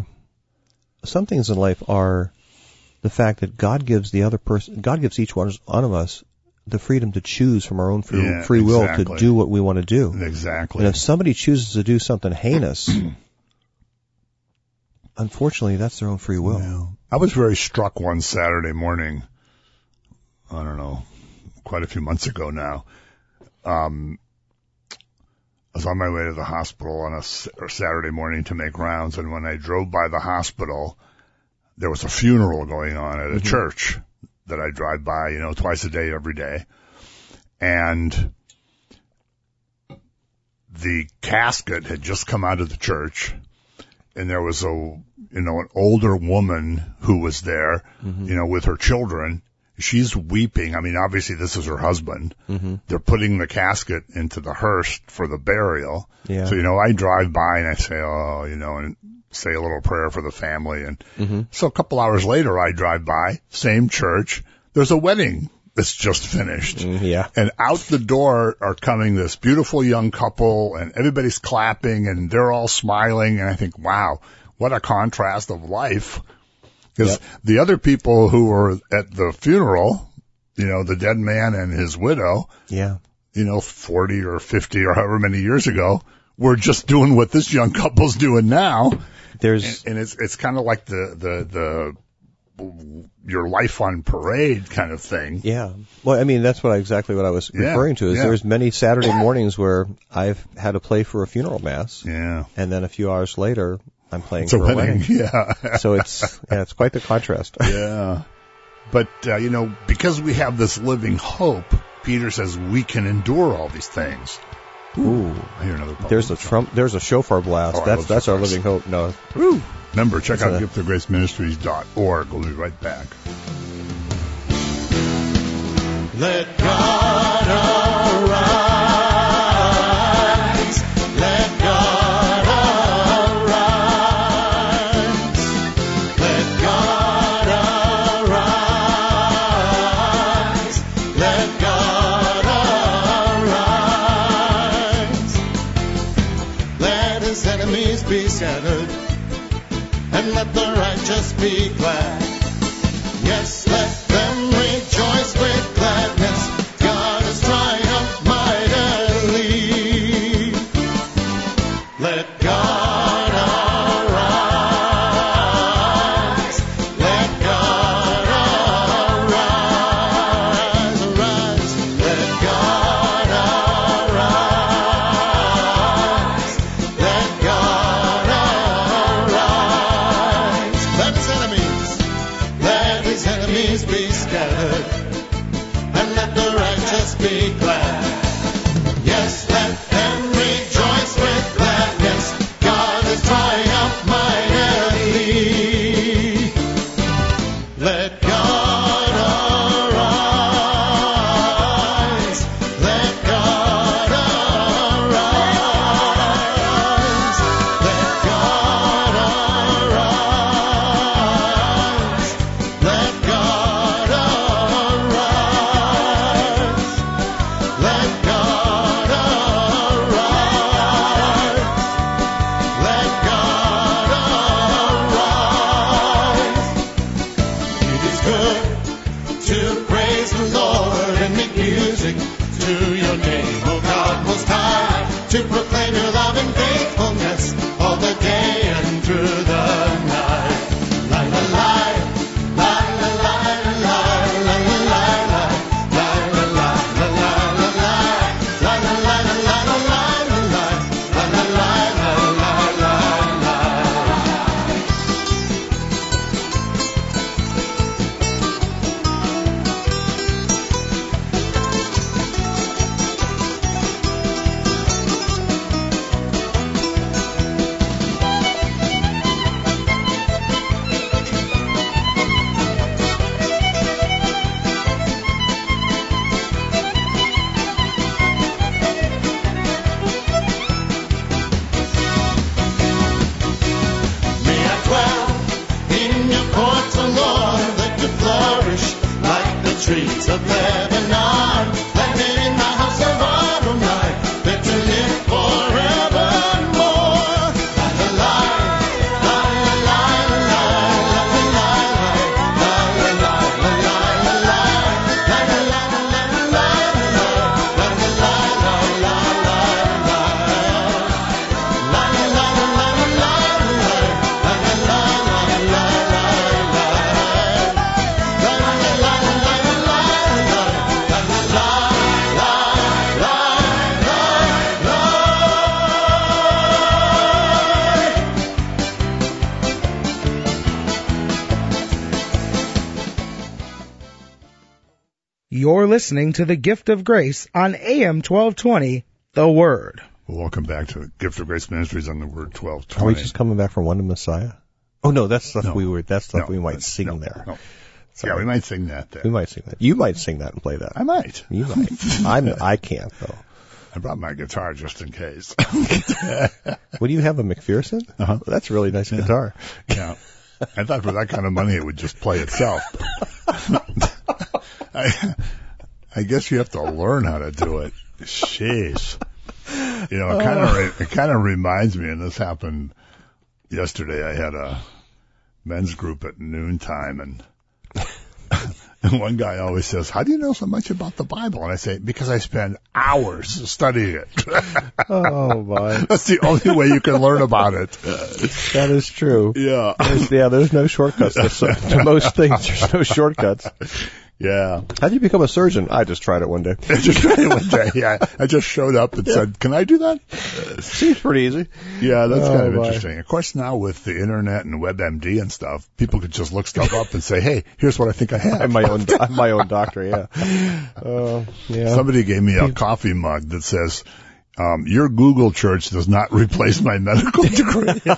Speaker 1: the fact that God gives each one of us the freedom to choose from our own free will to do what we want to do.
Speaker 2: Exactly.
Speaker 1: And if somebody chooses to do something heinous, unfortunately, that's their own free will.
Speaker 2: Yeah. I was very struck one Saturday morning, I don't know, quite a few months ago now. I was on my way to the hospital on a Saturday morning to make rounds, and when I drove by the hospital, there was a funeral going on at a church that I drive by, twice a day, every day. And the casket had just come out of the church, and there was an older woman who was there, with her children. She's weeping. I mean, obviously this is her husband. They're putting the casket into the hearse for the burial.
Speaker 1: Yeah.
Speaker 2: So, I drive by and I say, and say a little prayer for the family. And so a couple hours later, I drive by, same church. There's a wedding that's just finished.
Speaker 1: Yeah.
Speaker 2: And out the door are coming this beautiful young couple, and everybody's clapping and they're all smiling. And I think, wow, what a contrast of life. Because the other people who were at the funeral, the dead man and his widow, 40 or 50 or however many years ago, were just doing what this young couple's doing now. And it's kind of like the your life on parade kind of thing.
Speaker 1: Yeah. Well, I mean, that's exactly what I was referring to. Is there's many Saturday mornings where I've had to play for a funeral mass.
Speaker 2: Yeah.
Speaker 1: And then a few hours later, I'm playing for a wedding.
Speaker 2: Yeah.
Speaker 1: So it's quite the contrast.
Speaker 2: Yeah. But, because we have this living hope, Peter says we can endure all these things.
Speaker 1: Ooh.
Speaker 2: I hear another public
Speaker 1: There's a shofar blast. That's our living hope. No.
Speaker 2: Woo. Remember, check out giftofgraceministries.org. We'll be right back.
Speaker 3: Let God arise. Let God arise. Let God arise. Let God arise. Let his enemies be scattered, and let the righteous be glad. Yes, let them rejoice with gladness. God has triumphed mightily. Let God arise. Let God arise. Arise. Let God arise. Let God arise. Let his enemies be scattered, and let the righteous be glad. Yes, let them rejoice with gladness. God has triumphed mightily. Let God arise. Let God arise. Let God arise. Let God arise. Let God arise. Let God arise. It is good to praise the Lord and make music to your name, O God Most High, to proclaim your love and faithfulness all the day and through the night. La la la. La la la la la la la la la la la la la la la la la la May I dwell in your courts, O Lord, that to flourish like the trees of Lebanon, planted in the house of Adonai, that to live forevermore. La la la, la la la la la la la la la la la la
Speaker 4: You're listening to the Gift of Grace on AM 1220, The Word.
Speaker 2: Well, welcome back to Gift of Grace Ministries on the Word 1220.
Speaker 1: Are we just coming back from One to Messiah? Oh no, that's stuff we might sing there.
Speaker 2: No. Yeah, we might sing that there.
Speaker 1: We might sing that. You might sing that and play that.
Speaker 2: I might.
Speaker 1: You might. I can't though.
Speaker 2: I brought my guitar just in case.
Speaker 1: What do you have, a McPherson?
Speaker 2: Uh-huh.
Speaker 1: Well, that's a really nice guitar.
Speaker 2: Yeah. I thought for that kind of money it would just play itself. I guess you have to learn how to do it. Jeez. You know, it kind of reminds me, and this happened yesterday. I had a men's group at noontime, and And one guy always says, how do you know so much about the Bible? And I say, because I spend hours studying it.
Speaker 1: Oh, my.
Speaker 2: That's the only way you can learn about it.
Speaker 1: That is true.
Speaker 2: Yeah.
Speaker 1: There's no shortcuts to most things. There's no shortcuts.
Speaker 2: Yeah.
Speaker 1: How did you become a surgeon? I just tried it one day.
Speaker 2: I just tried it one day. Yeah. I just showed up and said, can I do that?
Speaker 1: Seems pretty easy.
Speaker 2: Yeah, that's kind of
Speaker 1: my.
Speaker 2: interesting. Of course, now with the internet and WebMD and stuff, people could just look stuff up and say, hey, here's what I think I have.
Speaker 1: I'm my own doctor, yeah. Yeah.
Speaker 2: Somebody gave me a coffee mug that says, your Google church does not replace my medical degree. I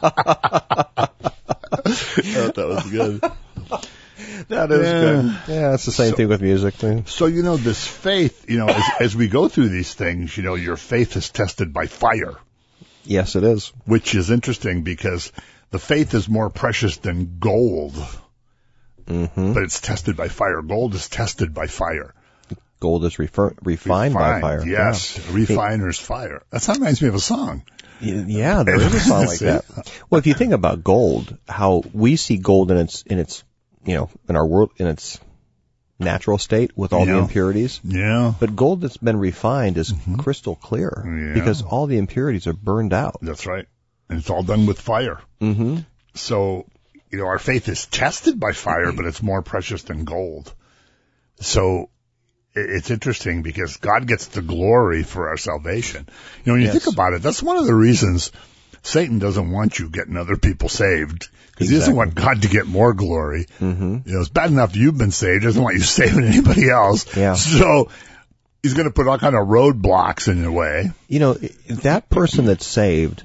Speaker 2: thought that was good.
Speaker 1: That is good. Yeah, it's the same thing with music.
Speaker 2: So, this faith, as we go through these things, your faith is tested by fire.
Speaker 1: Yes, it is.
Speaker 2: Which is interesting because the faith is more precious than gold.
Speaker 1: Mm-hmm.
Speaker 2: But it's tested by fire. Gold is tested by fire.
Speaker 1: Gold is refined by fire.
Speaker 2: Yes, yeah. Refiner's fire. That reminds me of a song.
Speaker 1: Yeah, there is a song like that. Well, if you think about gold, how we see gold in its in our world, in its natural state with all the impurities.
Speaker 2: Yeah.
Speaker 1: But gold that's been refined is crystal clear because all the impurities are burned out.
Speaker 2: That's right. And it's all done with fire.
Speaker 1: Mm-hmm.
Speaker 2: So, our faith is tested by fire, but it's more precious than gold. So it's interesting because God gets the glory for our salvation. When you think about it, that's one of the reasons Satan doesn't want you getting other people saved. Because he doesn't want God to get more glory.
Speaker 1: Mm-hmm.
Speaker 2: It's bad enough you've been saved. He doesn't want you saving anybody else.
Speaker 1: Yeah.
Speaker 2: So he's going to put all kind of roadblocks in your way.
Speaker 1: That person that's saved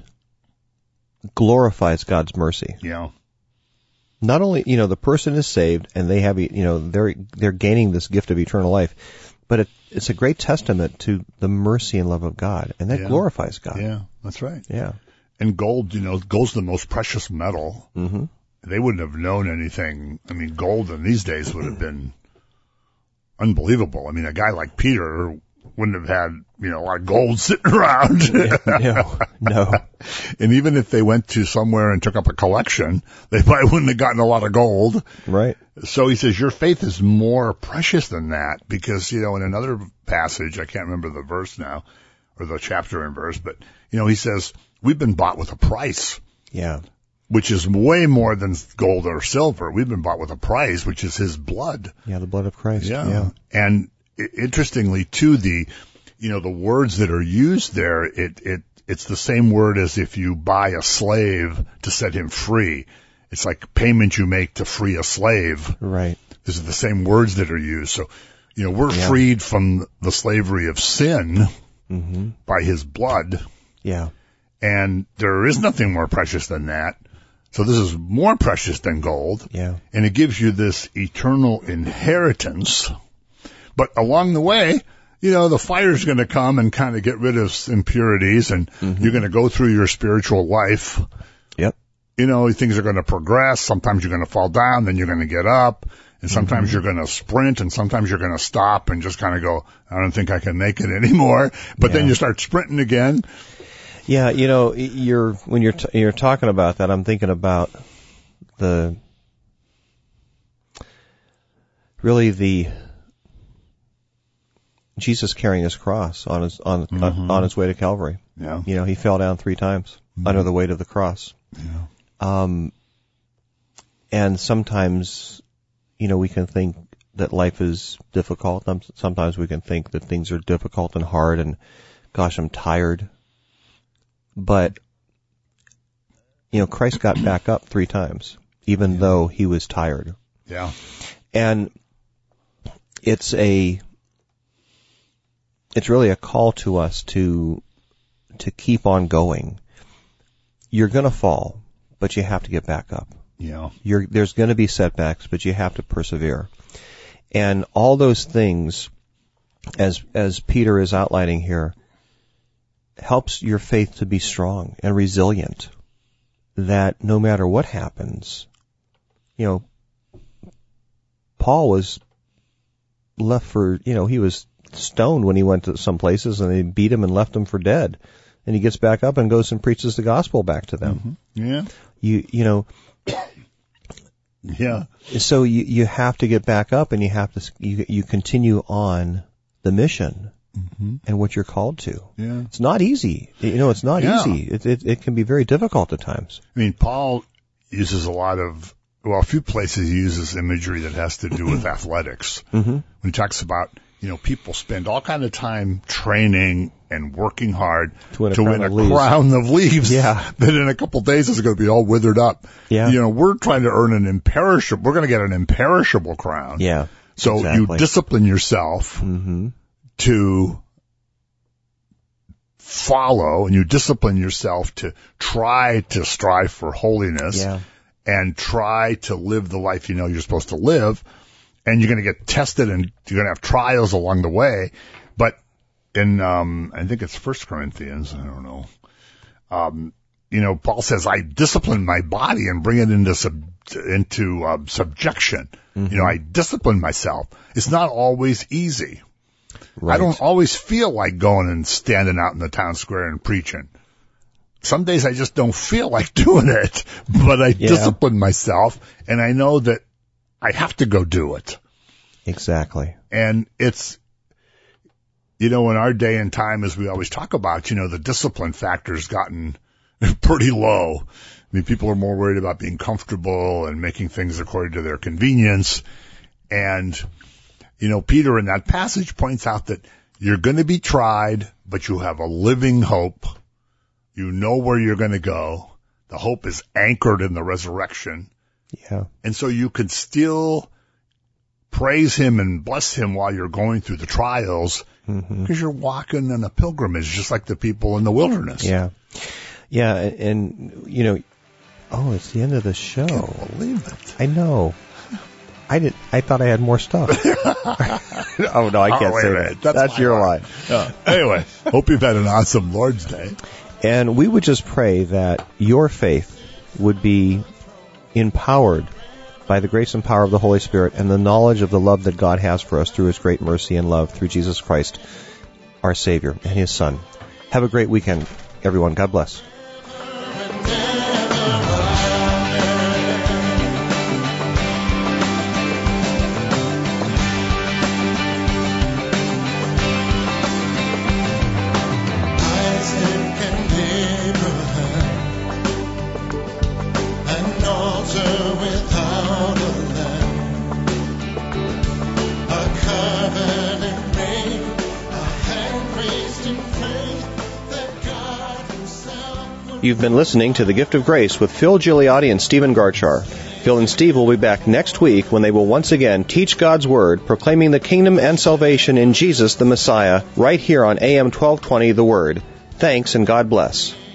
Speaker 1: glorifies God's mercy.
Speaker 2: Yeah.
Speaker 1: Not only, the person is saved and they have, they're gaining this gift of eternal life, but it's a great testament to the mercy and love of God, and that glorifies God.
Speaker 2: Yeah, that's right.
Speaker 1: Yeah.
Speaker 2: And gold, gold's the most precious metal.
Speaker 1: Mm-hmm.
Speaker 2: They wouldn't have known anything. I mean, gold in these days would have been unbelievable. I mean, a guy like Peter wouldn't have had, a lot of gold sitting around.
Speaker 1: No.
Speaker 2: And even if they went to somewhere and took up a collection, they probably wouldn't have gotten a lot of gold.
Speaker 1: Right.
Speaker 2: So he says, your faith is more precious than that because, in another passage, I can't remember the verse now, or the chapter and verse, but, he says, we've been bought with a price.
Speaker 1: Yeah.
Speaker 2: Which is way more than gold or silver. We've been bought with a price, which is his blood.
Speaker 1: Yeah, the blood of Christ.
Speaker 2: Yeah. And interestingly, too, the words that are used there, it's the same word as if you buy a slave to set him free. It's like payment you make to free a slave.
Speaker 1: Right.
Speaker 2: These are the same words that are used. So, we're freed from the slavery of sin by his blood.
Speaker 1: Yeah.
Speaker 2: And there is nothing more precious than that. So this is more precious than gold.
Speaker 1: Yeah.
Speaker 2: And it gives you this eternal inheritance. But along the way, the fire's going to come and kind of get rid of impurities, and you're going to go through your spiritual life.
Speaker 1: Yep.
Speaker 2: Things are going to progress. Sometimes you're going to fall down, then you're going to get up. And sometimes you're going to sprint, and sometimes you're going to stop and just kind of go, I don't think I can make it anymore. But then you start sprinting again.
Speaker 1: Yeah, when you're talking about that, I'm thinking about Jesus carrying his cross on his way to Calvary.
Speaker 2: Yeah.
Speaker 1: He fell down 3 times under the weight of the cross.
Speaker 2: Yeah.
Speaker 1: And sometimes, we can think that life is difficult. Sometimes we can think that things are difficult and hard and, gosh, I'm tired. But, Christ got back up 3 times, even though he was tired.
Speaker 2: Yeah.
Speaker 1: And it's really a call to us to keep on going. You're going to fall, but you have to get back up.
Speaker 2: Yeah.
Speaker 1: There's going to be setbacks, but you have to persevere. And all those things, as Peter is outlining here, helps your faith to be strong and resilient, that no matter what happens, Paul was left for, he was stoned when he went to some places and they beat him and left him for dead. And he gets back up and goes and preaches the gospel back to them.
Speaker 2: Yeah. Yeah.
Speaker 1: So you have to get back up, and you have to you continue on the mission and what you're called to.
Speaker 2: Yeah.
Speaker 1: It's not easy. It's not easy. It can be very difficult at times.
Speaker 2: I mean, Paul uses a few places he uses imagery that has to do with athletics. When he talks about, people spend all kind of time training and working hard to win a crown of leaves.
Speaker 1: Yeah.
Speaker 2: That in a couple of days is going to be all withered up.
Speaker 1: Yeah.
Speaker 2: We're trying to earn we're going to get an imperishable crown.
Speaker 1: Yeah.
Speaker 2: So
Speaker 1: exactly.
Speaker 2: you discipline yourself to follow, and you discipline yourself to try to strive for holiness and try to live the life you're supposed to live. And you're going to get tested, and you're going to have trials along the way. But in, I think it's 1 Corinthians, I don't know. Paul says, I discipline my body and bring it into subjection. I discipline myself. It's not always easy. Right. I don't always feel like going and standing out in the town square and preaching. Some days I just don't feel like doing it, but I discipline myself, and I know that I have to go do it.
Speaker 1: Exactly.
Speaker 2: And it's, in our day and time, as we always talk about, the discipline factor's gotten pretty low. I mean, people are more worried about being comfortable and making things according to their convenience. And, Peter in that passage points out that you're going to be tried, but you have a living hope. You know where you're going to go. The hope is anchored in the resurrection.
Speaker 1: Yeah.
Speaker 2: And so you can still praise him and bless him while you're going through the trials, because you're walking on a pilgrimage, just like the people in the wilderness.
Speaker 1: Yeah. Yeah. And it's the end of the show.
Speaker 2: I can't believe it.
Speaker 1: I know. I thought I had more stuff. Oh, no, I can't say that. That's your lie.
Speaker 2: Anyway, hope you've had an awesome Lord's Day.
Speaker 1: And we would just pray that your faith would be empowered by the grace and power of the Holy Spirit and the knowledge of the love that God has for us through his great mercy and love through Jesus Christ, our Savior, and his Son. Have a great weekend, everyone. God bless. You've been listening to The Gift of Grace with Phil Gigliotti and Stephen Garchar. Phil and Steve will be back next week when they will once again teach God's Word, proclaiming the kingdom and salvation in Jesus the Messiah, right here on AM 1220 The Word. Thanks and God bless.